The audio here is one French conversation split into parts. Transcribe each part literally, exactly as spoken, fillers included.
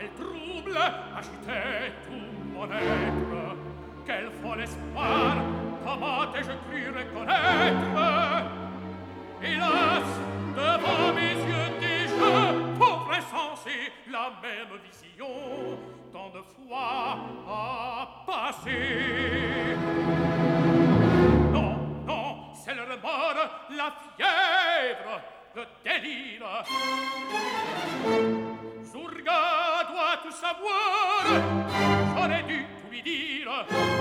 quel trouble agitait tout mon être. Quel fol espoir, comment t'ai-je cru reconnaître? Hélas, devant mes yeux déjà, pauvre insensé, la même vision, tant de fois a passé. Non, non, c'est le remords, la fièvre, le délire. Zourga doit tout savoir, j'aurais dû tout lui dire.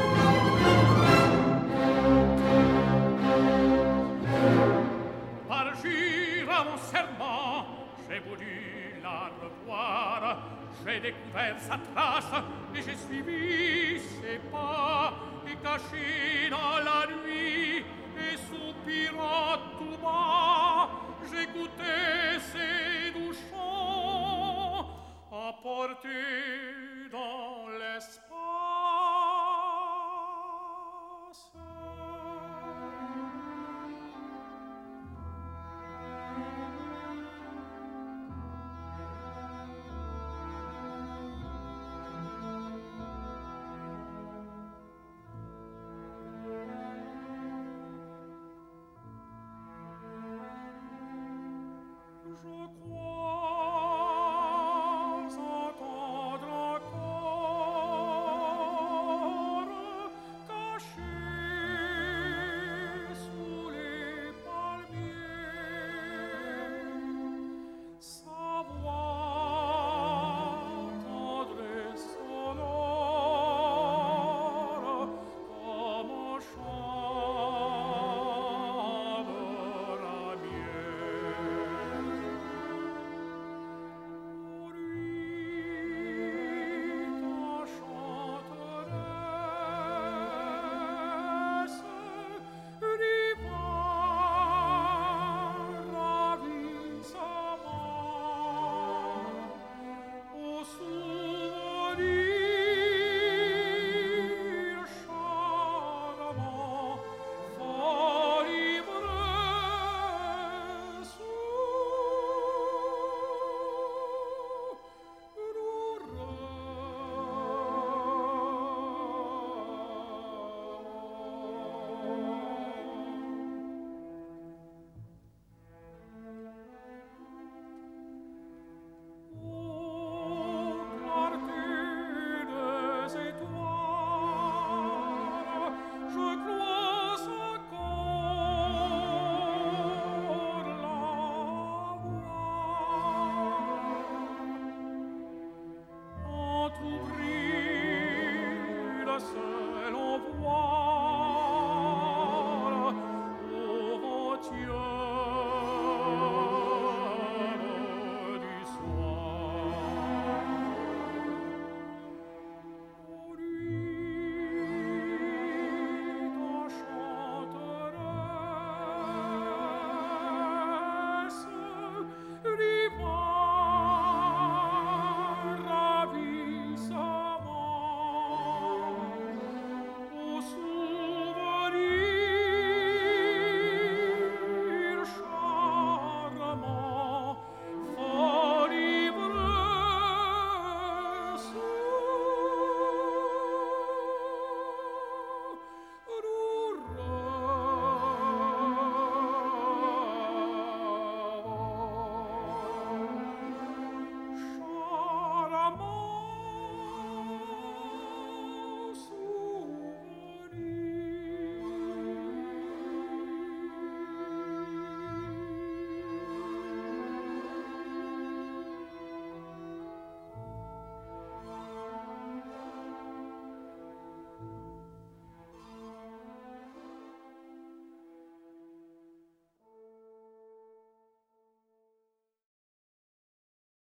Par jure à mon serment, j'ai voulu la revoir. J'ai découvert sa trace et j'ai suivi ses pas. Et caché dans la nuit et soupirant tout bas,